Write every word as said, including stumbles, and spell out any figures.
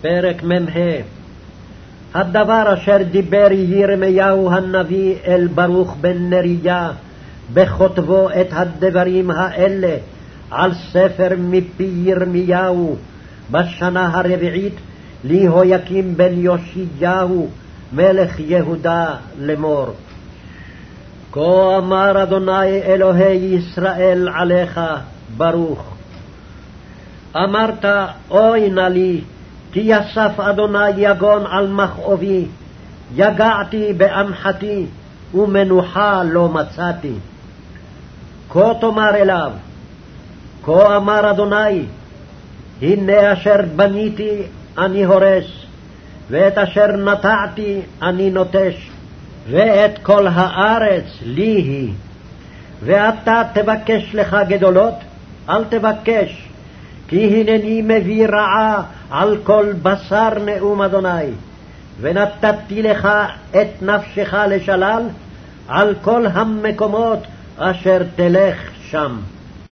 פרק מ"ה. הדבר אשר דיבר ירמיהו הנביא אל ברוך בן נריה בכותבו את הדברים האלה על ספר מפי ירמיהו בשנה הרביעית ליהויקים בן יאשיהו מלך יהודה לאמור. כה אמר אדוני אלוהי ישראל עליך ברוך. אמרת אוי נא לי, כי יסף אדוני יגון על מכאובי, יגעתי באנחתי ומנוחה לא מצאתי. כה תאמר אליו, כה אמר אדוני, הנה אשר בניתי אני הורס, ואת אשר נטעתי אני נוטש, ואת כל הארץ לי היא. ואתה תבקש לך גדולות, אל תבקש, כי הנני מביא רעה על כל בשר נאום אדוני, ונתתי לך את נפשך לשלל על כל המקומות אשר תלך שם.